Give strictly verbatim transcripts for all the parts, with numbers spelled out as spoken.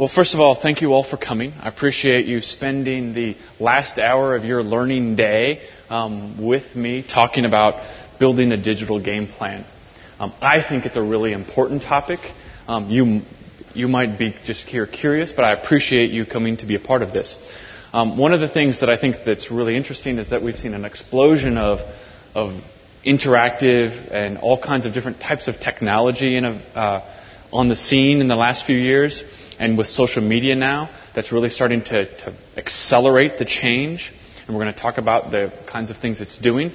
Well, first of all, thank you all for coming. I appreciate you spending the last hour of your learning day um, with me talking about building a digital game plan. Um, I think it's a really important topic. Um, you you might be just here curious, but I appreciate you coming to be a part of this. Um, one of the things that I think that's really interesting is that we've seen an explosion of of interactive and all kinds of different types of technology in a, uh, on the scene in the last few years. And with social media now, that's really starting to, to accelerate the change. And we're going to talk about the kinds of things it's doing.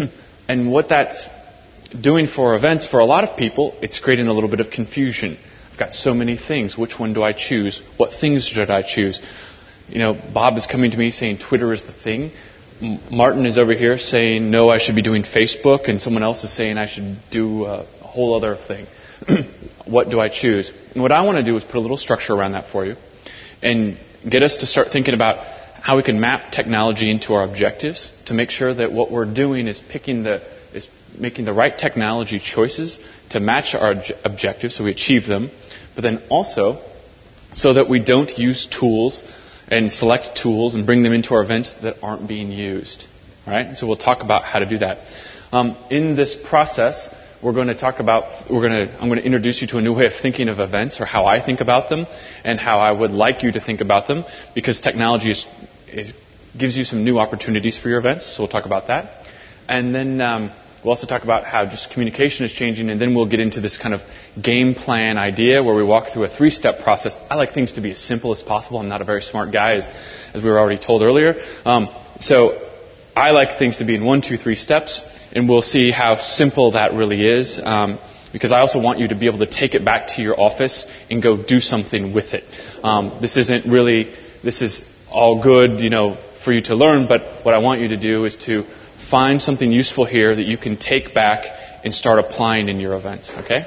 And what that's doing for events, for a lot of people, it's creating a little bit of confusion. I've got so many things. Which one do I choose? What things should I choose? You know, Bob is coming to me saying Twitter is the thing. Martin is over here saying, no, I should be doing Facebook. And someone else is saying I should do a whole other thing. What do I choose? And what I want to do is put a little structure around that for you and get us to start thinking about how we can map technology into our objectives to make sure that what we're doing is picking the is making the right technology choices to match our objectives so we achieve them, but then also so that we don't use tools and select tools and bring them into our events that aren't being used. All right? So we'll talk about how to do that. Um, in this process, We're going to talk about, we're going to, I'm going to introduce you to a new way of thinking of events, or how I think about them, and how I would like you to think about them, because technology is, it gives you some new opportunities for your events, so we'll talk about that. And then um, we'll also talk about how just communication is changing, and then we'll get into this kind of game plan idea where we walk through a three-step process. I like things to be as simple as possible. I'm not a very smart guy, as, as we were already told earlier. Um, so I like things to be in one, two, three steps. And we'll see how simple that really is, um, because I also want you to be able to take it back to your office and go do something with it. Um, this isn't really, this is all good, you know, for you to learn, but what I want you to do is to find something useful here that you can take back and start applying in your events, okay?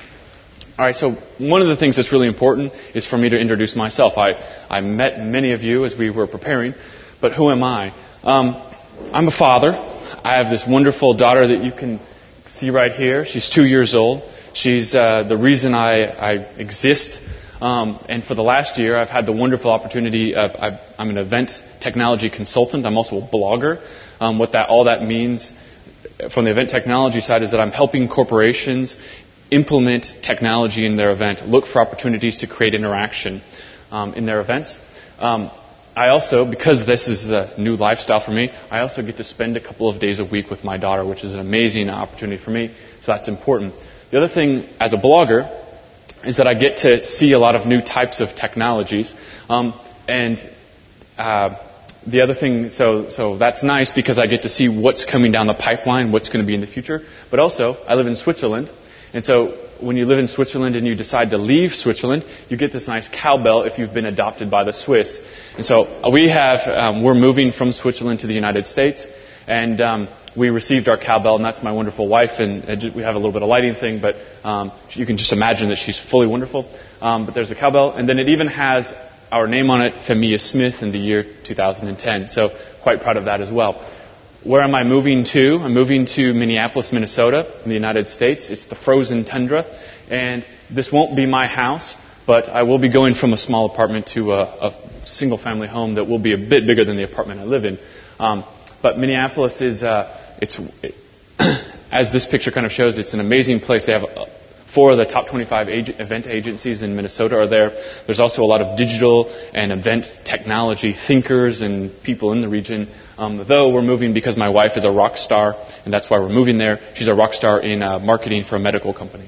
All right, so one of the things that's really important is for me to introduce myself. I, I met many of you as we were preparing, but who am I? Um, I'm a father. I have this wonderful daughter that you can see right here. She's two years old. She's uh, the reason I, I exist. Um, and for the last year, I've had the wonderful opportunity of, I've, I'm an event technology consultant. I'm also a blogger. Um, what that all that means from the event technology side is that I'm helping corporations implement technology in their event, look for opportunities to create interaction um, in their events. Um, I also, because this is a new lifestyle for me, I also get to spend a couple of days a week with my daughter, which is an amazing opportunity for me. So that's important. The other thing as a blogger is that I get to see a lot of new types of technologies. Um, and uh, the other thing, so so that's nice because I get to see what's coming down the pipeline, what's going to be in the future. But also, I live in Switzerland. And so when you live in Switzerland and you decide to leave Switzerland, you get this nice cowbell if you've been adopted by the Swiss. And so we have, um, we're moving from Switzerland to the United States, and um, we received our cowbell, and that's my wonderful wife, and uh, we have a little bit of lighting thing, but um, you can just imagine that she's fully wonderful. Um, but there's a cowbell, and then it even has our name on it, Femia Smith, in the year two thousand ten. So quite proud of that as well. Where am I moving to? I'm moving to Minneapolis, Minnesota, in the United States. It's the frozen tundra. And this won't be my house, but I will be going from a small apartment to a, a single-family home that will be a bit bigger than the apartment I live in. Um, but Minneapolis is, uh, it's it, as this picture kind of shows, it's an amazing place. They have uh, four of the top twenty-five ag- event agencies in Minnesota are there. There's also a lot of digital and event technology thinkers and people in the region. Um, though we're moving because my wife is a rock star, and that's why we're moving there. She's a rock star in uh, marketing for a medical company.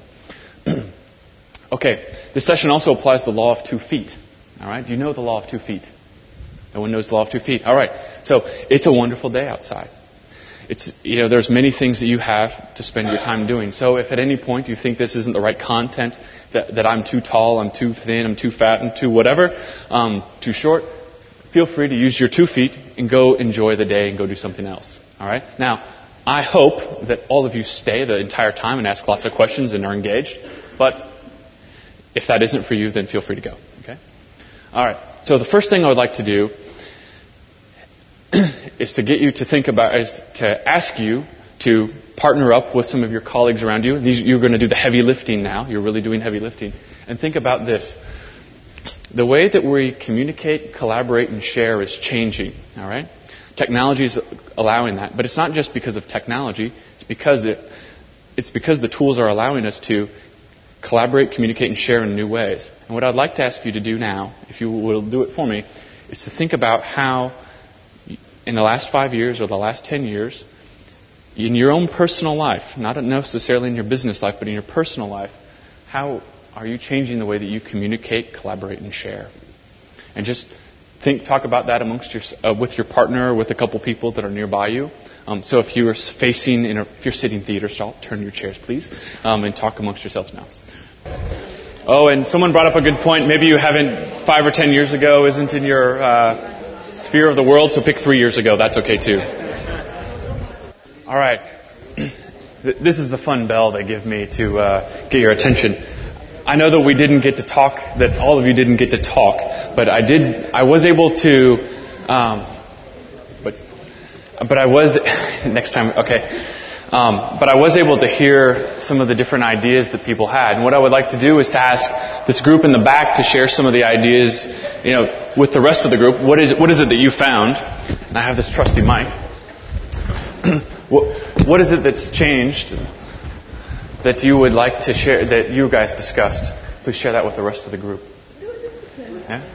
Okay, this session also applies the law of two feet. All right, do you know the law of two feet? No one knows the law of two feet. All right, so it's a wonderful day outside. It's, you know, there's many things that you have to spend your time doing. So if at any point you think this isn't the right content, that, that I'm too tall, I'm too thin, I'm too fat, I'm too whatever, um, too short, feel free to use your two feet and go enjoy the day and go do something else. All right? Now, I hope that all of you stay the entire time and ask lots of questions and are engaged. But if that isn't for you, then feel free to go. Okay? All right. So the first thing I would like to do is to get you to think about, is to ask you to partner up with some of your colleagues around you. These, you're going to do the heavy lifting now. You're really doing heavy lifting. And think about this. the way that we communicate, collaborate, and share is changing. All right? Technology is allowing that, but it's not just because of technology. It's because it, it's because the tools are allowing us to collaborate, communicate, and share in new ways. And what I'd like to ask you to do now, if you will do it for me, is to think about how, in the last five years or the last ten years, in your own personal life, not necessarily in your business life, but in your personal life, how are you changing the way that you communicate, collaborate, and share? And just think, talk about that amongst your, uh, with your partner, or with a couple people that are nearby you. Um, so if you are facing, in a, if you're sitting theater style, turn your chairs, please, um, and talk amongst yourselves now. Oh, and someone brought up a good point. Maybe you haven't, five or ten years ago, isn't in your uh, sphere of the world, so pick three years ago. That's okay too. All right. This is the fun bell they give me to uh, get your attention. I know that we didn't get to talk, that all of you didn't get to talk, but I did. I was able to. Um, but, but I was next time. Okay. Um, but I was able to hear some of the different ideas that people had. And what I would like to do is to ask this group in the back to share some of the ideas, you know, with the rest of the group. What is what is it that you found? And I have this trusty mic. what, what is it that's changed that you would like to share, that you guys discussed? Please share that with the rest of the group. Yeah?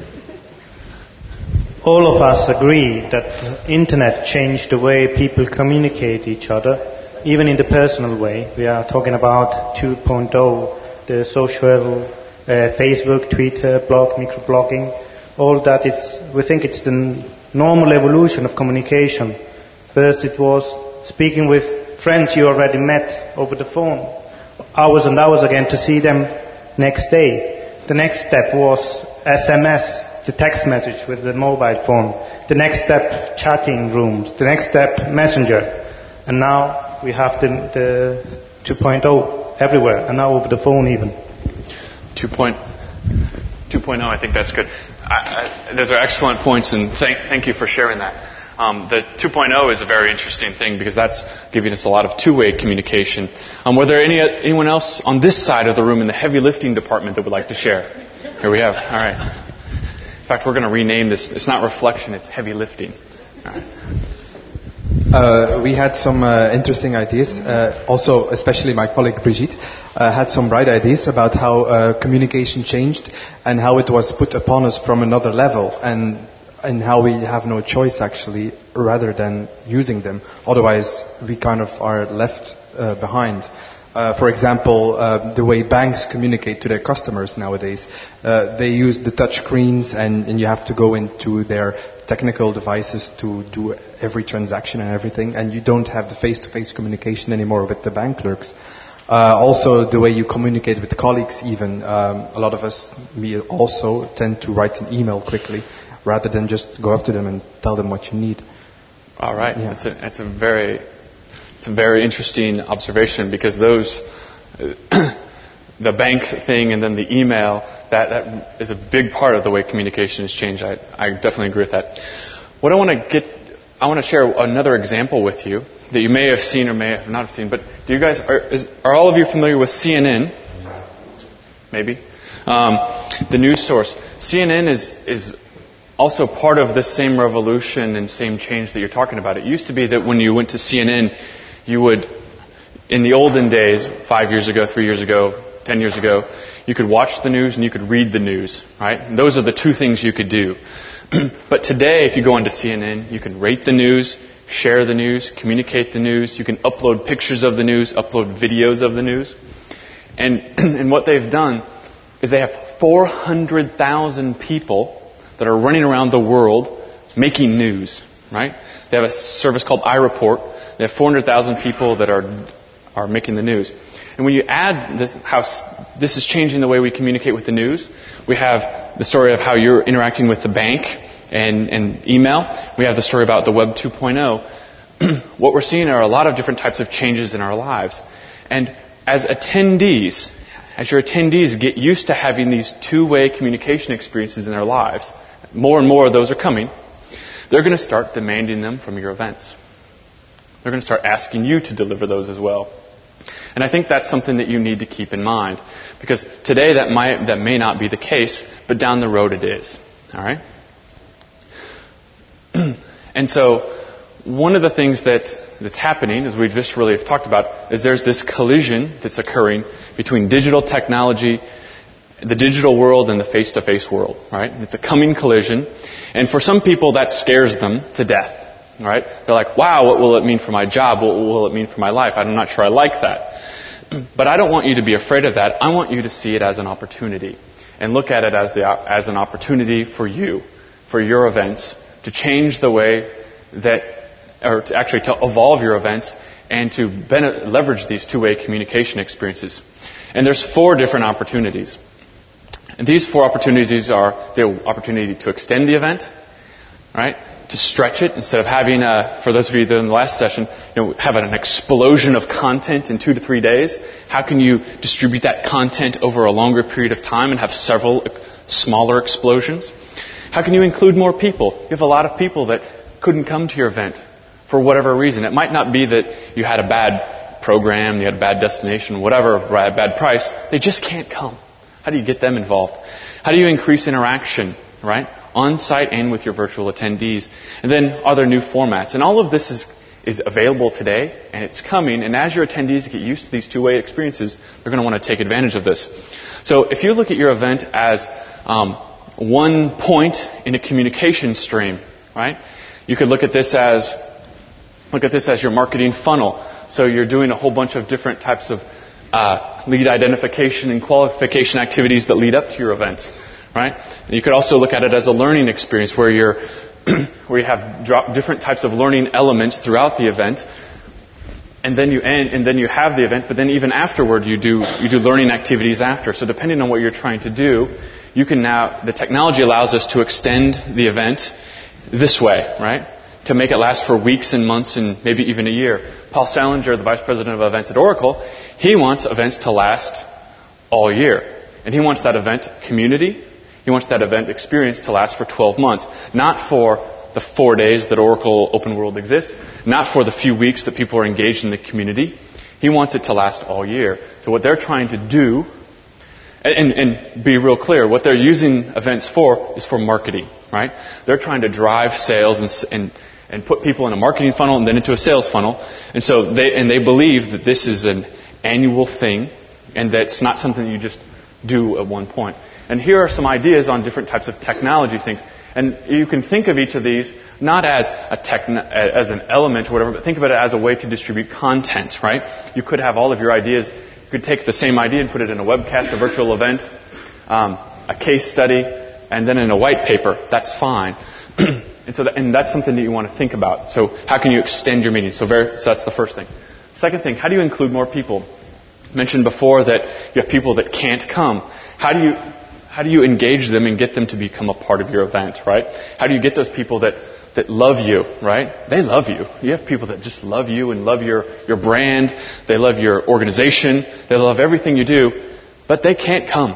All of us agree that the internet changed the way people communicate each other, even in the personal way. We are talking about two point oh, the social, uh, Facebook, Twitter, blog, microblogging. All that is, we think it's the normal evolution of communication. First it was speaking with friends you already met over the phone, hours and hours again to see them next day. The next step was S M S, the text message with the mobile phone. The next step, chatting rooms. The next step, Messenger. And now we have the, the two point oh everywhere, and now over the phone even. two point oh, I think that's good. I, I, those are excellent points, and thank, thank you for sharing that. Um, the two point oh is a very interesting thing because that's giving us a lot of two-way communication. Um, were there any anyone else on this side of the room in the heavy lifting department that would like to share? Here we have. All right. In fact, we're going to rename this. It's not reflection, it's heavy lifting. All right. Uh, we had some uh, interesting ideas. Uh, also, especially my colleague Brigitte uh, had some bright ideas about how uh, communication changed and how it was put upon us from another level, and and how we have no choice actually rather than using them. Otherwise, we kind of are left uh, behind. Uh, for example, uh, the way banks communicate to their customers nowadays, uh, they use the touch screens, and, and you have to go into their technical devices to do every transaction and everything, and you don't have the face-to-face communication anymore with the bank clerks. Uh, also, the way you communicate with colleagues even, um, a lot of us, me also, tend to write an email quickly rather than just go up to them and tell them what you need. All right. Yeah. That's a, that's a very... It's a very interesting observation because those, the bank thing and then the email, that, that is a big part of the way communication has changed. I, I definitely agree with that. What I want to get, I want to share another example with you that you may have seen or may have not have seen. But do you guys, are, is, are all of you familiar with C N N? Maybe. Um, the news source. C N N is is also part of this same revolution and same change that you're talking about. It used to be that when you went to C N N, you would, in the olden days, five years ago, three years ago, ten years ago, you could watch the news and you could read the news, right? And those are the two things you could do. But today, if you go onto C N N, you can rate the news, share the news, communicate the news. You can upload pictures of the news, upload videos of the news. And, and what they've done is they have four hundred thousand people that are running around the world making news, right? They have a service called iReport. They have four hundred thousand people that are are making the news. And when you add this, how this is changing the way we communicate with the news, we have the story of how you're interacting with the bank and, and email. We have the story about the Web two point oh. What we're seeing are a lot of different types of changes in our lives. And as attendees, as your attendees get used to having these two-way communication experiences in their lives, more and more of those are coming, they're going to start demanding them from your events. They're going to start asking you to deliver those as well. And I think that's something that you need to keep in mind. Because today that might, that may not be the case, but down the road it is. Alright? And so, one of the things that's, that's happening, as we just really have talked about, is there's this collision that's occurring between digital technology, the digital world, and the face-to-face world. Right? It's a coming collision. And for some people, that scares them to death. Right? They're like, wow, what will it mean for my job? What will it mean for my life? I'm not sure I like that. But I don't want you to be afraid of that. I want you to see it as an opportunity. And look at it as, the, as an opportunity for you, for your events, to change the way that, or to actually to evolve your events and to ben- leverage these two-way communication experiences. And there's four different opportunities. And these four opportunities are the opportunity to extend the event, right? To stretch it instead of having, a, for those of you that in the last session, you know, have an explosion of content in two to three days. How can you distribute that content over a longer period of time and have several smaller explosions? How can you include more people? You have a lot of people that couldn't come to your event for whatever reason. It might not be that you had a bad program, you had a bad destination, whatever, a bad price. They just can't come. How do you get them involved? How do you increase interaction, right? On-site and with your virtual attendees. And then are there new formats? And all of this is, is available today, and it's coming. And as your attendees get used to these two-way experiences, they're going to want to take advantage of this. So if you look at your event as um, one point in a communication stream, right? You could look at this as look at this as your marketing funnel. So you're doing a whole bunch of different types of uh, lead identification and qualification activities that lead up to your events. Right? And you could also look at it as a learning experience where you're where you have drop different types of learning elements throughout the event, and then you end, and then you have the event. But then even afterward, you do you do learning activities after. So depending on what you're trying to do, you can now the technology allows us to extend the event this way, right? To make it last for weeks and months and maybe even a year. Paul Salinger, the vice president of events at Oracle, he wants events to last all year, and he wants that event community. He wants that event experience to last for twelve months. Not for the four days that Oracle Open World exists. Not for the few weeks that people are engaged in the community. He wants it to last all year. So what they're trying to do, and, and be real clear, what they're using events for is for marketing, right? They're trying to drive sales and, and, and put people in a marketing funnel and then into a sales funnel. And so they, and they believe that this is an annual thing and that it's not something you just do at one point. And here are some ideas on different types of technology things. And you can think of each of these not as a techn- as an element or whatever, but think of it as a way to distribute content, right? You could have all of your ideas. You could take the same idea and put it in a webcast, a virtual event, um, a case study, and then in a white paper. That's fine. and so, that, and that's something that you want to think about. So how can you extend your meeting? So, very, so that's the first thing. Second thing, how do you include more people? I mentioned before that you have people that can't come. How do you How do you engage them and get them to become a part of your event, right? How do you get those people that, that love you, right? They love you. You have people that just love you and love your, your brand. They love your organization. They love everything you do, but they can't come.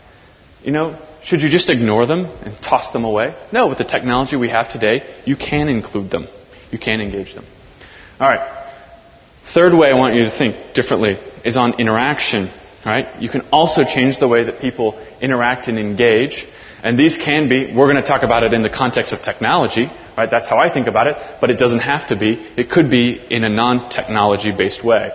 You know, should you just ignore them and toss them away? No, with the technology we have today, you can include them. You can engage them. All right. Third way I want you to think differently is on interaction. Right? You can also change the way that people interact and engage. And these can be, we're going to talk about it in the context of technology. Right? That's how I think about it. But it doesn't have to be. It could be in a non-technology based way.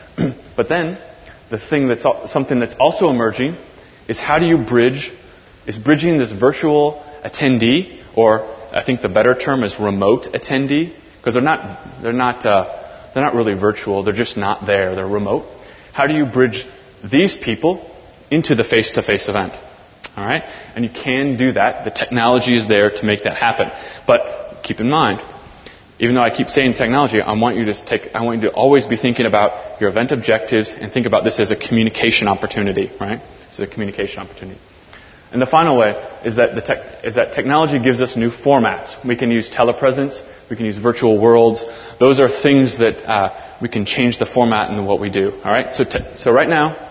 But then, the thing that's something that's also emerging is how do you bridge, is bridging this virtual attendee, or I think the better term is remote attendee, because they're not, they're not, uh, they're not really virtual. They're just not there. They're remote. How do you bridge these people into the face-to-face event? All right? And you can do that. The technology is there to make that happen. But keep in mind, even though I keep saying technology, I want you to take, I want you to always be thinking about your event objectives and think about this as a communication opportunity, right? This is a communication opportunity. And the final way is that the tech, is that technology gives us new formats. We can use telepresence. We can use virtual worlds. Those are things that uh, we can change the format in what we do. All right. So, te- so right now,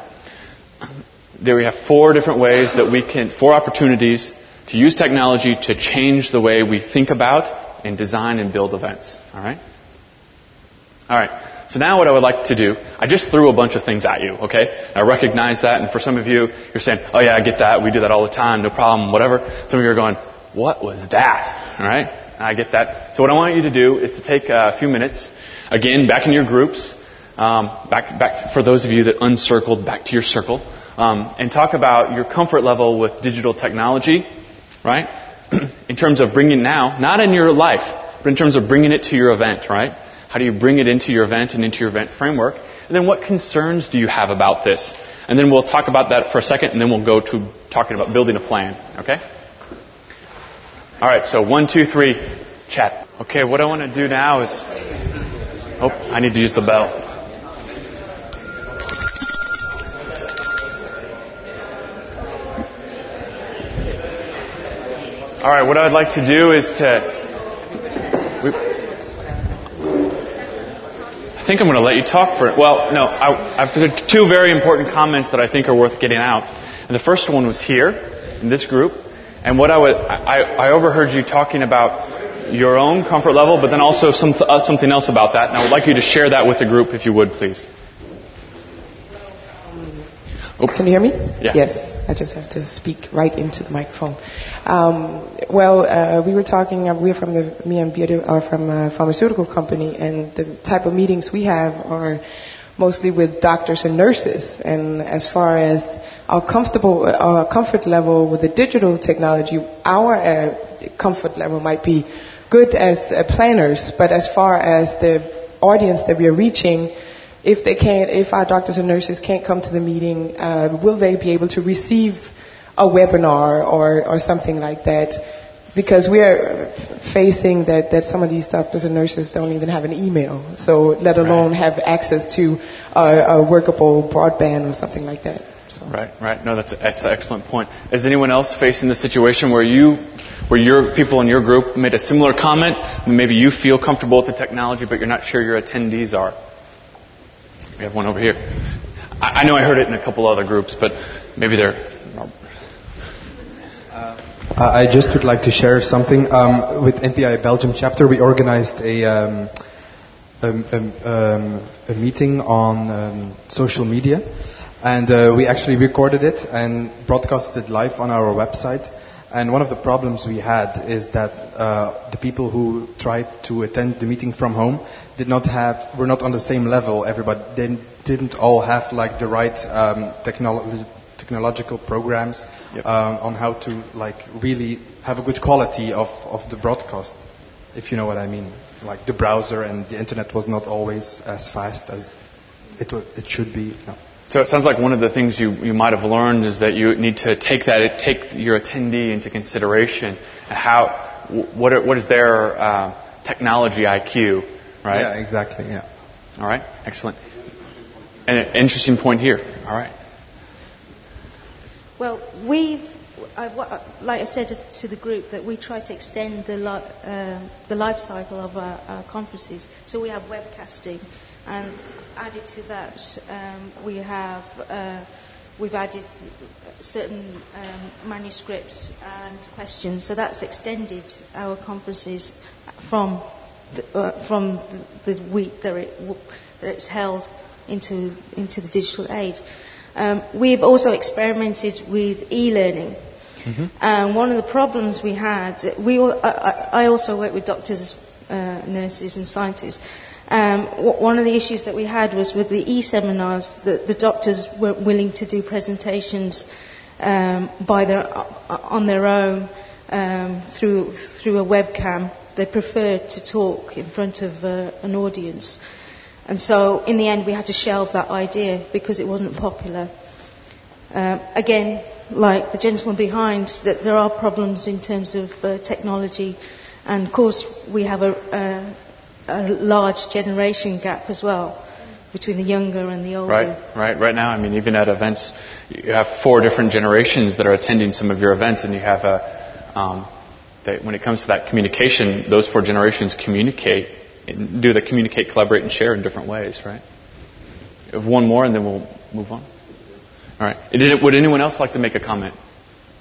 there we have four different ways that we can, four opportunities to use technology to change the way we think about and design and build events. All right. All right. So now what I would like to do, I just threw a bunch of things at you, okay? I recognize that, and for some of you, you're saying, oh yeah, I get that, we do that all the time, no problem, whatever. Some of you are going, what was that? All right? I get that. So what I want you to do is to take a few minutes, again, back in your groups, um, back, back for those of you that uncircled, back to your circle, um, and talk about your comfort level with digital technology, right? In terms of bringing now, not in your life, but in terms of bringing it to your event, right? How do you bring it into your event and into your event framework? And then what concerns do you have about this? And then we'll talk about that for a second, and then we'll go to talking about building a plan, okay? All right, so one, two, three, chat. Okay, what I want to do now is... Oh, I need to use the bell. All right, what I'd like to do is to... We, I think I'm going to let you talk for it. Well, no, I, I've two very important comments that I think are worth getting out. And the first one was here, in this group. And what I would, I, I overheard you talking about your own comfort level, but then also some, uh, something else about that. And I would like you to share that with the group, if you would, please. Oh. Can you hear me? Yeah. Yes, I just have to speak right into the microphone. Um, well, uh, we were talking. Uh, we're from the me and Birte are from a pharmaceutical company, and the type of meetings we have are mostly with doctors and nurses. And as far as our comfortable, our comfort level with the digital technology, our uh, comfort level might be good as uh, planners, but as far as the audience that we are reaching. If they can't, if our doctors and nurses can't come to the meeting, uh, will they be able to receive a webinar or, or something like that? Because we are facing that, that some of these doctors and nurses don't even have an email, so let alone have access to a, a workable broadband or something like that. So. Right, right. No, that's, that's an excellent point. Is anyone else facing the situation where you, where your people in your group made a similar comment? Maybe you feel comfortable with the technology, but you're not sure your attendees are? We have one over here. I, I know I heard it in a couple other groups, but maybe they're... Uh, I just would like to share something. Um, with N P I Belgium chapter, we organized a, um, a, a, um, a meeting on um, social media. And uh, we actually recorded it and broadcasted it live on our website. And one of the problems we had is that uh, the people who tried to attend the meeting from home did not have, were not on the same level. Everybody they didn't all have like the right um, technolo- technological programs yep. um, on how to like really have a good quality of, of the broadcast, if you know what I mean. Like the browser and the internet was not always as fast as it w- it should be. No. So it sounds like one of the things you, you might have learned is that you need to take that, take your attendee into consideration and how, what, are, what is their uh, technology I Q, right? Yeah, exactly. Yeah. All right. Excellent. And an interesting point here. All right. Well, we've, I, like I said to the group, that we try to extend the li- uh, the life cycle of our, our conferences. So we have webcasting. And added to that, um, we have uh, we've added certain um, manuscripts and questions. So that's extended our conferences from the, uh, from the, the week that, it, that it's held into into the digital age. Um, we've also experimented with e-learning. Mm-hmm. And one of the problems we had, we I, I also work with doctors, uh, nurses, and scientists. Um, w- one of the issues that we had was with the e-seminars that the doctors weren't willing to do presentations um, by their, uh, on their own um, through through a webcam. They preferred to talk in front of uh, an audience, and so in the end we had to shelve that idea because it wasn't popular. Um, again, like the gentleman behind, that there are problems in terms of uh, technology, and of course we have a. a a large generation gap as well between the younger and the older. Right, right. Right now, I mean, even at events, you have four different generations that are attending some of your events, and you have a. Um, they, when it comes to that communication, those four generations communicate, do they communicate, collaborate, and share in different ways, right? One more, and then we'll move on. All right. Did, would anyone else like to make a comment?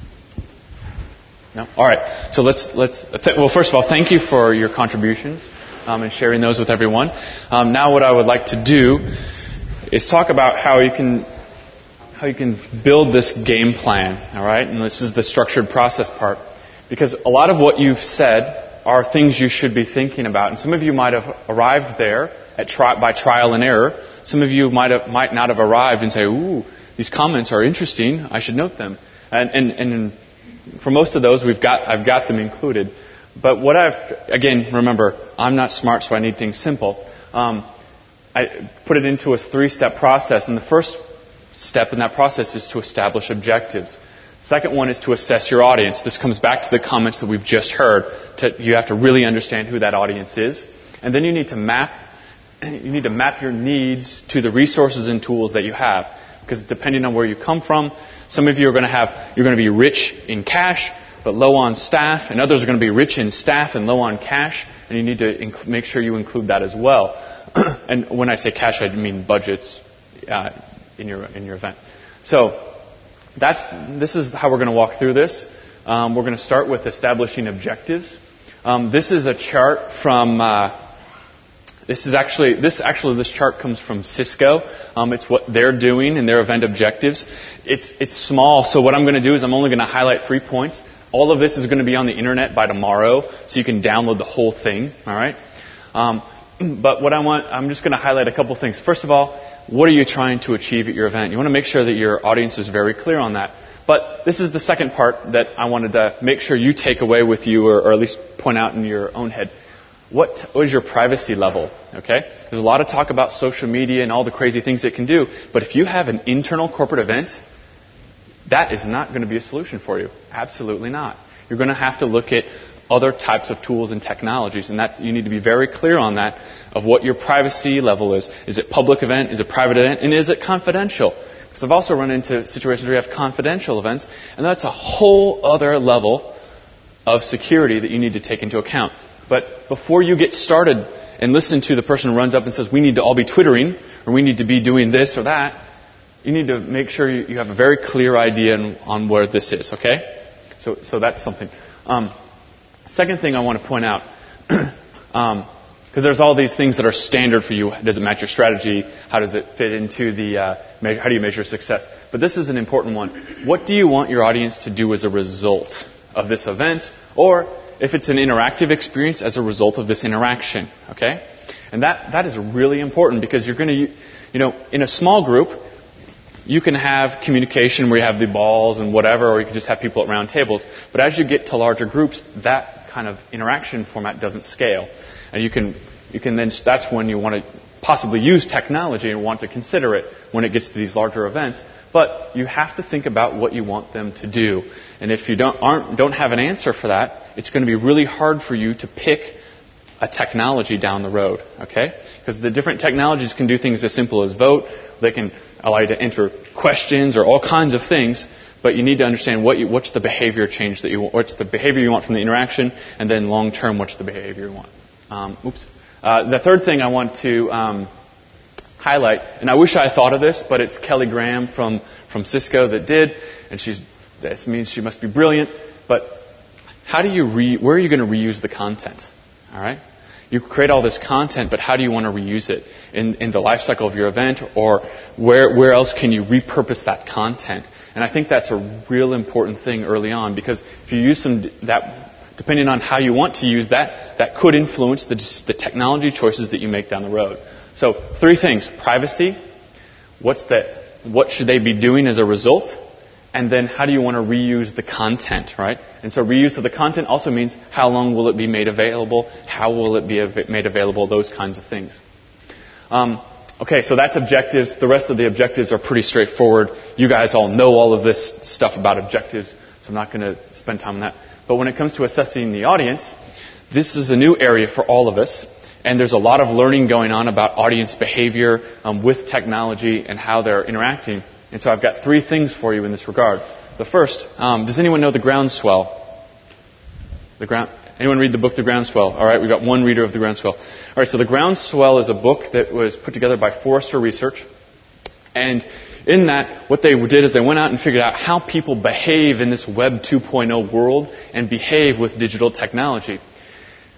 No. All right. So let's let's. Th- well, first of all, thank you for your contributions. um, and sharing those with everyone. Um, now what I would like to do is talk about how you can how you can build this game plan, all right? And this is the structured process part. Because a lot of what you've said are things you should be thinking about. And some of you might have arrived there at tri- by trial and error. Some of you might have, might not have arrived and say, ooh, these comments are interesting, I should note them. And, and, and for most of those, we've got, I've got them included. But what I've, again, remember, I'm not smart, so I need things simple. Um, I put it into a three-step process, and the first step in that process is to establish objectives. The second one is to assess your audience. This comes back to the comments that we've just heard. To, you have to really understand who that audience is. And then you need to map, you need to map your needs to the resources and tools that you have. Because depending on where you come from, some of you are going to have, you're going to be rich in cash, but low on staff, and others are going to be rich in staff and low on cash, and you need to inc- make sure you include that as well. And when I say cash, I mean budgets uh, in your in your event. So that's this is how we're going to walk through this. Um, we're going to start with establishing objectives. Um, this is a chart from. Uh, This is actually this actually this chart comes from Cisco. Um, it's what they're doing in their event objectives. It's it's small, so what I'm going to do is I'm only going to highlight three points. All of this is going to be on the internet by tomorrow, so you can download the whole thing. All right. Um, but what I want, I'm just going to highlight a couple things. First of all, what are you trying to achieve at your event? You want to make sure that your audience is very clear on that. But this is the second part that I wanted to make sure you take away with you, or, or at least point out in your own head. What, what is your privacy level? Okay? There's a lot of talk about social media and all the crazy things it can do. But if you have an internal corporate event, that is not going to be a solution for you. Absolutely not. You're going to have to look at other types of tools and technologies. And that's, you need to be very clear on that, of what your privacy level is. Is it public event? Is it private event? And is it confidential? Because I've also run into situations where you have confidential events. And that's a whole other level of security that you need to take into account. But before you get started and listen to the person who runs up and says, we need to all be Twittering, or we need to be doing this or that, you need to make sure you, you have a very clear idea on, on where this is, okay? So so that's something. Um, second thing I want to point out, because um, there's all these things that are standard for you. Does it match your strategy? How does it fit into the, uh, me- how do you measure success? But this is an important one. What do you want your audience to do as a result of this event? Or if it's an interactive experience, as a result of this interaction, okay? And that, that is really important, because you're going to, you know, in a small group, you can have communication where you have the balls and whatever, or you can just have people at round tables. But as you get to larger groups, that kind of interaction format doesn't scale. And you can, you can then, that's when you want to possibly use technology and want to consider it when it gets to these larger events. But you have to think about what you want them to do. And if you don't, aren't, don't have an answer for that, it's going to be really hard for you to pick a technology down the road, okay? Because the different technologies can do things as simple as vote. They can allow you to enter questions or all kinds of things. But you need to understand what you, what's the behavior change that you want, what's the behavior you want from the interaction, and then long term, what's the behavior you want. Um, oops. Uh, the third thing I want to um, highlight, and I wish I thought of this, but it's Kelly Graham from, from Cisco that did, and she's that means she must be brilliant. But how do you re, where are you going to reuse the content? All right, you create all this content, but how do you want to reuse it in, in the life cycle of your event, or where where else can you repurpose that content? And I think that's a real important thing early on, because if you use some that, depending on how you want to use that, that could influence the, the technology choices that you make down the road. So three things: privacy. What's the what should they be doing as a result? And then how do you want to reuse the content, right? And so reuse of the content also means how long will it be made available? How will it be av- made available? Those kinds of things. Um, okay, so that's objectives. The rest of the objectives are pretty straightforward. You guys all know all of this stuff about objectives, so I'm not going to spend time on that. But when it comes to assessing the audience, this is a new area for all of us. And there's a lot of learning going on about audience behavior um, with technology and how they're interacting. And so I've got three things for you in this regard. The first, um, does anyone know The Groundswell? The ground, anyone read the book The Groundswell? All right, we've got one reader of The Groundswell. All right, so The Groundswell is a book that was put together by Forrester Research. And in that, what they did is they went out and figured out how people behave in this Web two point oh world and behave with digital technology.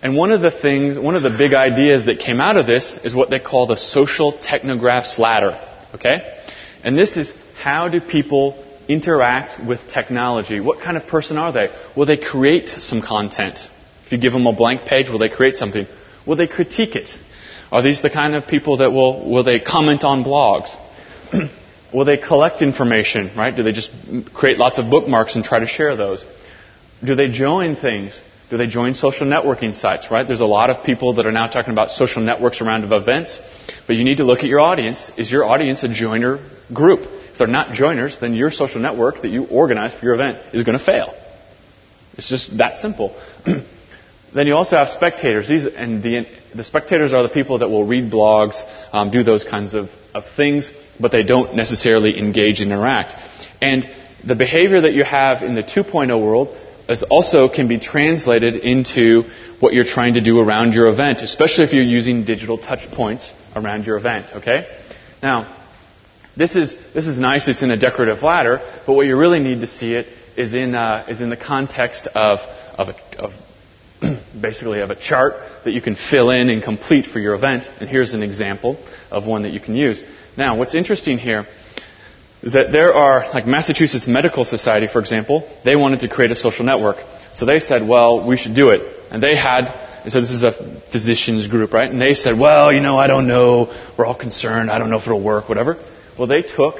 And one of the things, one of the big ideas that came out of this is what they call the social technographs ladder. Okay? And this is, how do people interact with technology? What kind of person are they? Will they create some content? If you give them a blank page, will they create something? Will they critique it? Are these the kind of people that will, will they comment on blogs? Will they collect information, right? Do they just create lots of bookmarks and try to share those? Do they join things? Do they join social networking sites, right? There's a lot of people that are now talking about social networks around events, but you need to look at your audience. Is your audience a joiner group? If they're not joiners, then your social network that you organize for your event is going to fail. It's just that simple. Then you also have spectators. These, and the, the spectators are the people that will read blogs, um, do those kinds of, of things, but they don't necessarily engage and interact. And the behavior that you have in the two point oh world is also can be translated into what you're trying to do around your event, especially if you're using digital touch points around your event, okay? Now, this is this is nice. It's in a decorative ladder, but what you really need to see it is in uh, is in the context of of, a, of basically of a chart that you can fill in and complete for your event. And here's an example of one that you can use. Now, what's interesting here is that there are, like Massachusetts Medical Society, for example, they wanted to create a social network. So they said, well, we should do it. And they had, so this is a physicians group, right? And they said, well, you know, I don't know. We're all concerned. I don't know if it'll work, whatever. Well, they took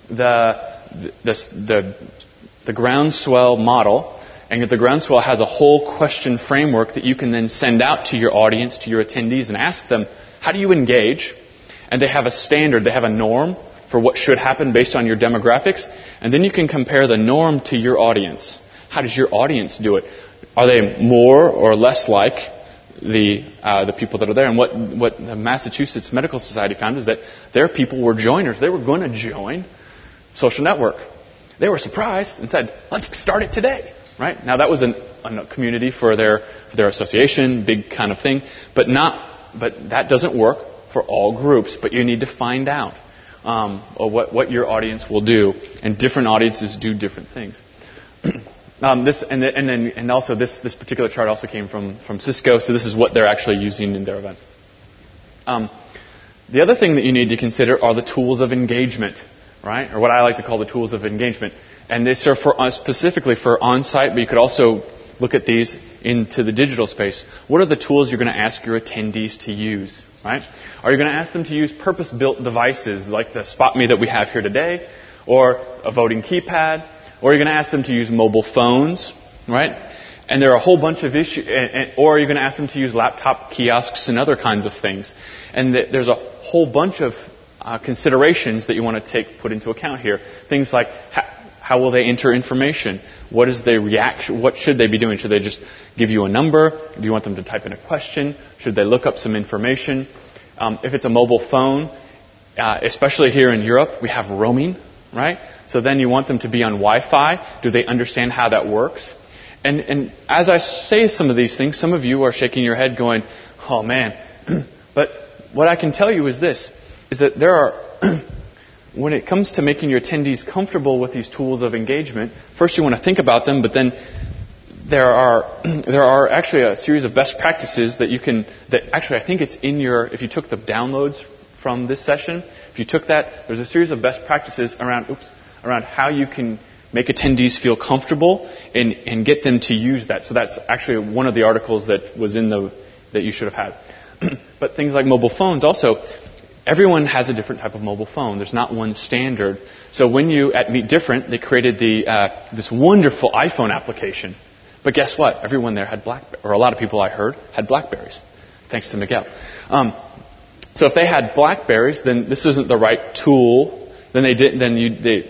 the the the, the groundswell model, and the groundswell has a whole question framework that you can then send out to your audience, to your attendees, and ask them, how do you engage? And they have a standard, they have a norm for what should happen based on your demographics, and then you can compare the norm to your audience. How does your audience do it? Are they more or less like the uh, the people that are there? And what what the Massachusetts Medical Society found is that their people were joiners. They were going to join social network. They were surprised and said, "Let's start it today." Right now, that was an, a community for their for their association, big kind of thing, but not. But that doesn't work for all groups. But you need to find out um, or what what your audience will do, and different audiences do different things. Um, this and, the, and then and also this this particular chart also came from from Cisco, so this is what they're actually using in their events. Um, the other thing that you need to consider are the tools of engagement, right? Or what I like to call the tools of engagement. And these are for uh, specifically for on-site, but you could also look at these into the digital space. What are the tools you're going to ask your attendees to use, right? Are you going to ask them to use purpose-built devices like the SpotMe that we have here today, or a voting keypad? Or you're going to ask them to use mobile phones, right? And there are a whole bunch of issues. Or you're going to ask them to use laptop kiosks and other kinds of things. And th- there's a whole bunch of uh, considerations that you want to take put into account here. Things like ha- how will they enter information? What is their reaction? What should they be doing? Should they just give you a number? Do you want them to type in a question? Should they look up some information? Um, if it's a mobile phone, uh, especially here in Europe, we have roaming, right? So then you want them to be on Wi-Fi. Do they understand how that works? And, and as I say some of these things, some of you are shaking your head going, oh man. But what I can tell you is this, is that there are, when it comes to making your attendees comfortable with these tools of engagement, first you want to think about them, but then there are, there are actually a series of best practices that you can, that actually I think it's in your, if you took the downloads from this session, if you took that, there's a series of best practices around, oops, around how you can make attendees feel comfortable and, and get them to use that. So that's actually one of the articles that was in the that you should have had. But things like mobile phones also, everyone has a different type of mobile phone. There's not one standard. So when you, at Meet Different, they created the uh, this wonderful iPhone application. But guess what? Everyone there had Black, or a lot of people I heard, had Blackberries. Thanks to Miguel. Um, so if they had Blackberries, then this isn't the right tool. Then they didn't, then you, they,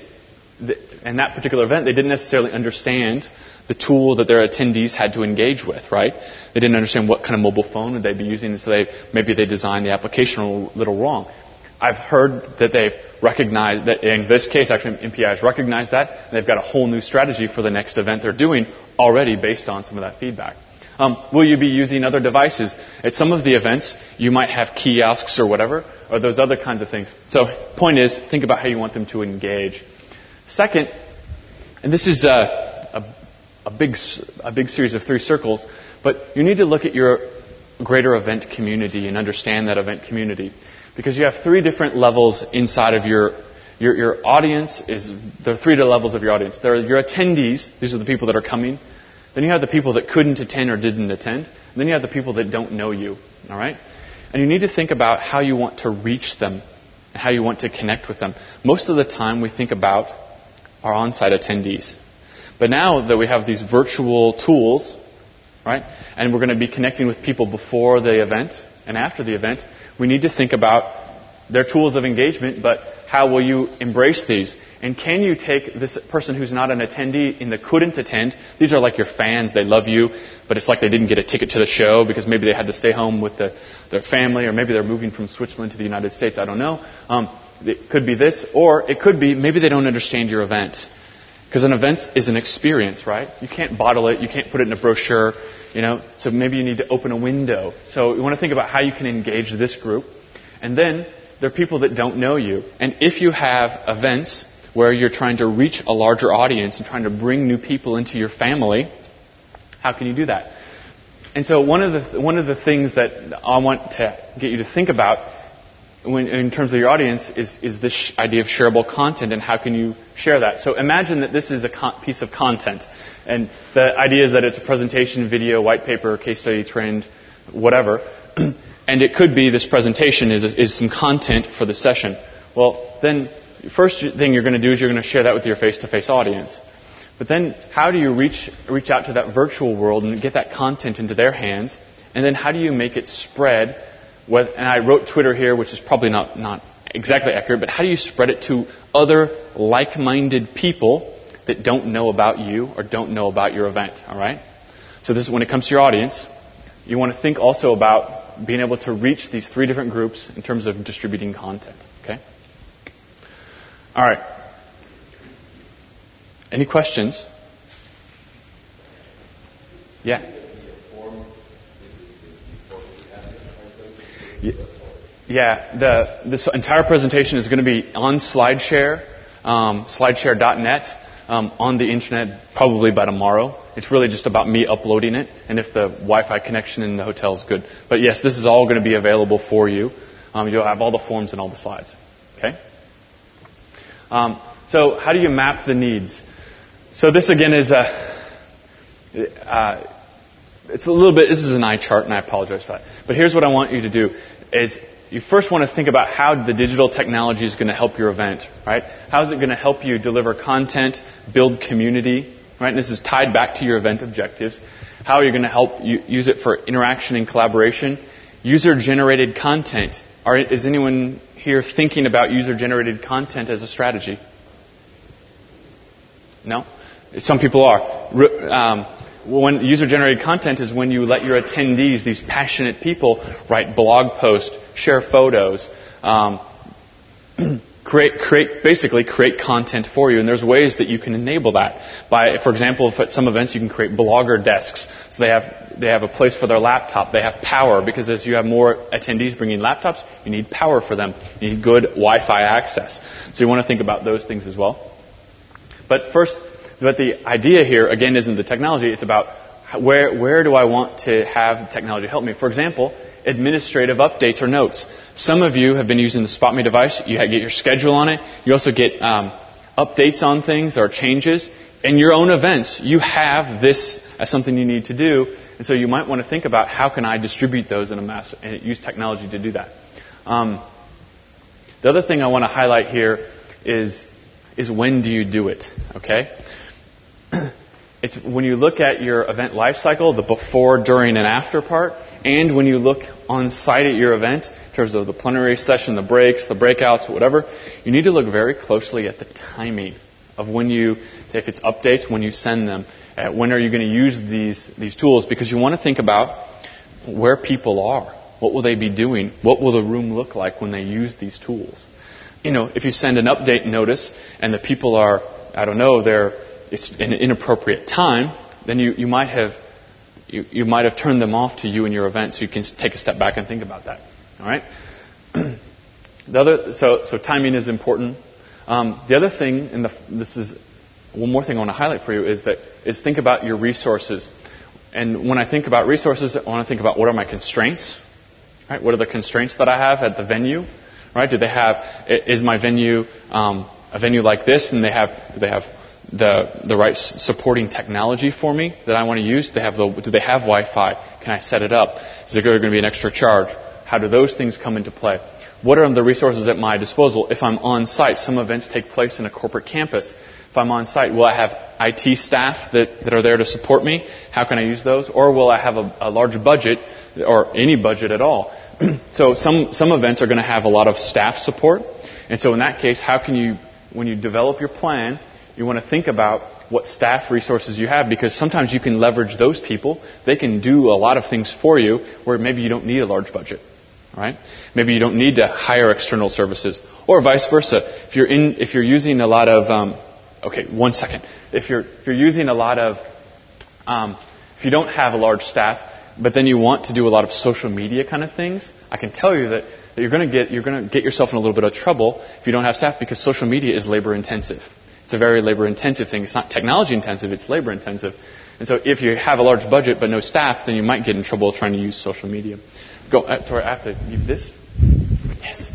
in that particular event, they didn't necessarily understand the tool that their attendees had to engage with, right? They didn't understand what kind of mobile phone would they be using, so they maybe they designed the application a little wrong. I've heard that they've recognized that in this case, actually M P I has recognized that, and they've got a whole new strategy for the next event they're doing already based on some of that feedback. Um, will you be using other devices? At some of the events, you might have kiosks or whatever, or those other kinds of things. So point is, think about how you want them to engage. Second, and this is a, a, a big a big series of three circles, but you need to look at your greater event community and understand that event community. Because you have three different levels inside of your, your, your audience. Is There are three levels of your audience. There are your attendees. These are the people that are coming. Then you have the people that couldn't attend or didn't attend. And then you have the people that don't know you. All right? And you need to think about how you want to reach them and how you want to connect with them. Most of the time we think about our on-site attendees. But now that we have these virtual tools, right, and we're going to be connecting with people before the event and after the event, we need to think about their tools of engagement, but how will you embrace these? And can you take this person who's not an attendee and that couldn't attend? These are like your fans. They love you, but it's like they didn't get a ticket to the show because maybe they had to stay home with the, their family, or maybe they're moving from Switzerland to the United States. I don't know. Um, it could be this, or it could be maybe they don't understand your event. Because an event is an experience, right? You can't bottle it. You can't put it in a brochure, you know. So maybe you need to open a window. So you want to think about how you can engage this group. And then there are people that don't know you. And if you have events where you're trying to reach a larger audience and trying to bring new people into your family, how can you do that? And so one of the one of the things that I want to get you to think about when, in terms of your audience is, is this sh- idea of shareable content and how can you share that. So imagine that this is a con- piece of content. And the idea is that it's a presentation, video, white paper, case study, trend, whatever. And it could be this presentation is, is some content for the session. Well, then the first thing you're going to do is you're going to share that with your face-to-face audience. But then how do you reach reach out to that virtual world and get that content into their hands? And then how do you make it spread? With, and I wrote Twitter here, which is probably not, not exactly accurate, but how do you spread it to other like-minded people that don't know about you or don't know about your event? All right? So this is when it comes to your audience. You want to think also about being able to reach these three different groups in terms of distributing content. Okay? All right. Any questions? Yeah. Yeah, the, this entire presentation is going to be on SlideShare, um, slideshare dot net, um, on the internet probably by tomorrow. It's really just about me uploading it, and if the Wi-Fi connection in the hotel is good. But yes, this is all going to be available for you. Um, you'll have all the forms and all the slides. Okay? Um, so how do you map the needs? So this again is a... Uh, It's a little bit, this is an eye chart, and I apologize for that. But here's what I want you to do, is you first want to think about how the digital technology is going to help your event, right? How is it going to help you deliver content, build community, right? And this is tied back to your event objectives. How are you going to help you use it for interaction and collaboration? User-generated content. Are, is anyone here thinking about user-generated content as a strategy? No? Some people are. Um, When user-generated content is when you let your attendees, these passionate people, write blog posts, share photos, um, create, create, basically create content for you. And there's ways that you can enable that. By, for example, if at some events you can create blogger desks, so they have they have a place for their laptop. They have power because as you have more attendees bringing laptops, you need power for them. You need good Wi-Fi access. So you want to think about those things as well. But first. But the idea here, again, isn't the technology. It's about where where do I want to have technology help me? For example, administrative updates or notes. Some of you have been using the SpotMe device. You get your schedule on it. You also get um, updates on things or changes. In your own events, you have this as something you need to do. And so you might want to think about how can I distribute those in a mass and use technology to do that. Um, the other thing I want to highlight here is is when do you do it? Okay. It's when you look at your event life cycle, the before, during, and after part, and when you look on site at your event, in terms of the plenary session, the breaks, the breakouts, whatever, you need to look very closely at the timing of when you, if it's updates, when you send them, uh, when are you going to use these these tools, because you want to think about where people are. What will they be doing? What will the room look like when they use these tools? You know, if you send an update notice and the people are, I don't know, they're it's an inappropriate time, then you, you might have you, you might have turned them off to you and your event, so you can take a step back and think about that. All right. The other so so timing is important. Um, the other thing, and the, this is one more thing I want to highlight for you, is that is think about your resources. And when I think about resources, I want to think about what are my constraints, right? What are the constraints that I have at the venue, right? Do they have, is my venue um, a venue like this, and they have, do they have the the right supporting technology for me that I want to use? Do they have the, do they have Wi-Fi? Can I set it up? Is there going to be an extra charge? How do those things come into play? What are the resources at my disposal if I'm on site? Some events take place in a corporate campus. If I'm on site, will I have I T staff that, that are there to support me? How can I use those? Or will I have a, a large budget, or any budget at all? So some, some events are going to have a lot of staff support. And so in that case, how can you, when you develop your plan, you want to think about what staff resources you have, because sometimes you can leverage those people. They can do a lot of things for you where maybe you don't need a large budget. Right? Maybe you don't need to hire external services, or vice versa. If you're in, if you're using a lot of, um, okay, one second. If you're if you're using a lot of, um, if you don't have a large staff, but then you want to do a lot of social media kind of things, I can tell you that, that you're going to get you're going to get yourself in a little bit of trouble if you don't have staff, because social media is labor intensive. It's a very labor intensive thing. It's not technology intensive. It's labor intensive. And so if you have a large budget but no staff, then you might get in trouble trying to use social media. Go. Uh, sorry, I have to give this. Yes.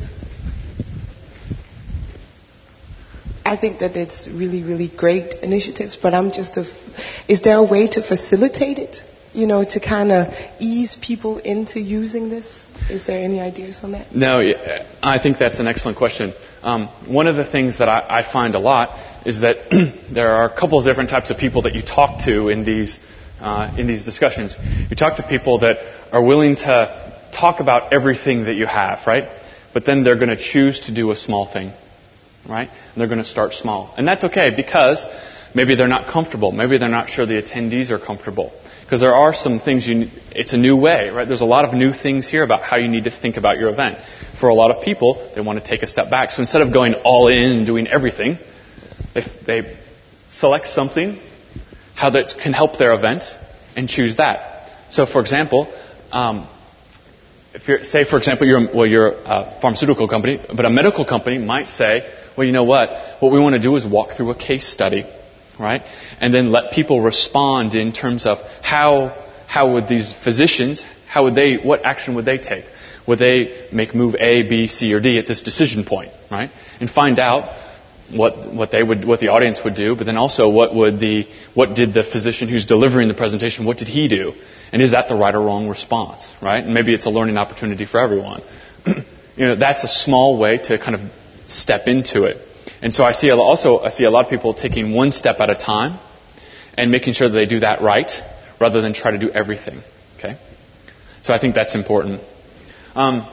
I think that it's really, really great initiatives, but I'm just a. Is there a way to facilitate it? You know, to kind of ease people into using this? Is there any ideas on that? No, I think that's an excellent question. Um, one of the things that I, I find a lot is that there are a couple of different types of people that you talk to in these uh, in these discussions. You talk to people that are willing to talk about everything that you have, right? But then they're going to choose to do a small thing, right? And they're going to start small. And that's okay, because maybe they're not comfortable. Maybe they're not sure the attendees are comfortable. Because there are some things you, it's a new way, right? There's a lot of new things here about how you need to think about your event. For a lot of people, they want to take a step back. So instead of going all in and doing everything, they, they select something, how that can help their event, and choose that. So for example, um, If you're, say, for example, you're, well, you're a pharmaceutical company, but a medical company might say, well, you know what? What we want to do is walk through a case study, right? And then let people respond in terms of how, how would these physicians, how would they, what action would they take? Would they make move A, B, C, or D at this decision point, right? And find out what, what they would, what the audience would do, but then also what would the, what did the physician who's delivering the presentation, what did he do? And is that the right or wrong response, right? And maybe it's a learning opportunity for everyone. You know, that's a small way to kind of step into it. And so I see a, also, I see a lot of people taking one step at a time and making sure that they do that right, rather than try to do everything, okay? So I think that's important. Um,